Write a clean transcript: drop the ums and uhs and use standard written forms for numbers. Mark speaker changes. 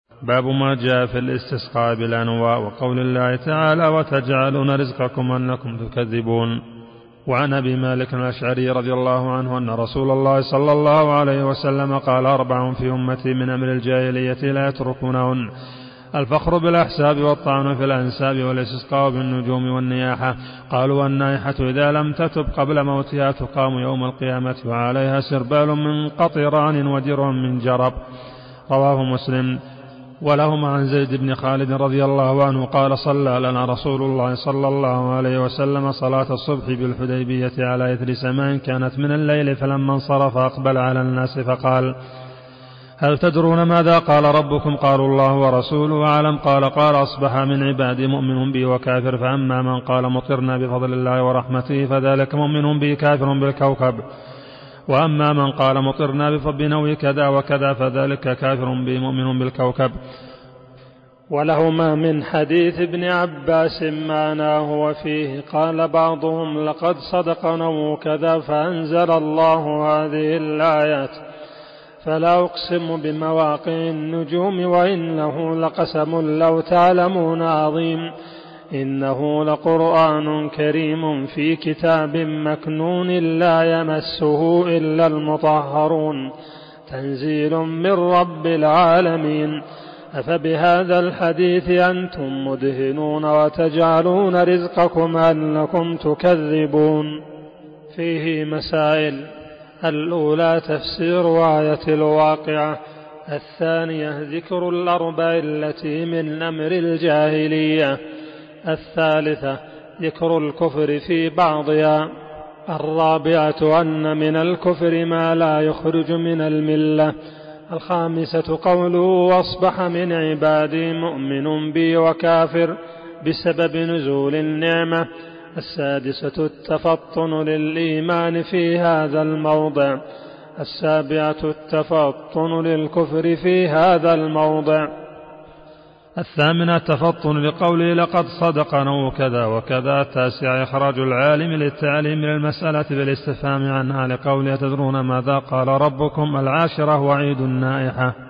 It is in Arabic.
Speaker 1: باب ما جاء في الاستسقاء بالأنواء وقول الله تعالى وتجعلون رزقكم أنكم تكذبون. وعن أبي مالك الأشعري رضي الله عنه أن رسول الله صلى الله عليه وسلم قال 4 في أمتي من أمر الجاهلية لا يتركونهن: الفخر بالأحساب والطعن في الأنساب والاستسقاء بالنجوم والنياحة. قالوا والنائحة إذا لم تتب قبل موتها تقام يوم القيامة وعليها سربال من قطران ودرع من جرب. رواه مسلم. ولهما عن زيد بن خالد رضي الله عنه قال صلى لنا رسول الله صلى الله عليه وسلم صلاة الصبح بالحديبية على إثر سماء كانت من الليل، فلما انصرف أقبل على الناس فقال: هل تدرون ماذا قال ربكم؟ قالوا الله ورسوله أعلم. قال أصبح من عبادي مؤمن بي وكافر، فأما من قال مطرنا بفضل الله ورحمته فذلك مؤمن بي كافر بالكوكب، وأما من قال مطرنا بنوء كذا وكذا فذلك كافر بي مؤمن بالكوكب.
Speaker 2: ولهما من حديث ابن عباس معناه وفيه قال بعضهم: لقد صدق نوء كذا، فأنزل الله هذه الآيات: فلا أقسم بمواقع النجوم وإنه لقسم لو تعلمون عظيم، إنه لقرآن كريم في كتاب مكنون لا يمسه إلا المطهرون، تنزيل من رب العالمين. أفبهذا الحديث أنتم مدهنون وتجعلون رزقكم أنكم تكذبون. فيه مسائل: الأولى تفسير آية الواقعة، الثانية ذكر الأربع التي من أمر الجاهلية، الثالثة ذكر الكفر في بعضها، الرابعة أن من الكفر ما لا يخرج من الملة، الخامسة قوله وأصبح من عبادي مؤمن بي وكافر بسبب نزول النعمة، السادسة التفطن للإيمان في هذا الموضع، السابعة التفطن للكفر في هذا الموضع،
Speaker 1: الثامنة التفطن لقوله لقد صدق نوء كذا وكذا، التاسعة إخراج العالم للتعليم للمسألة بالاستفهام عنها لقوله تدرون ماذا قال ربكم، العاشرة وعيد النائحة.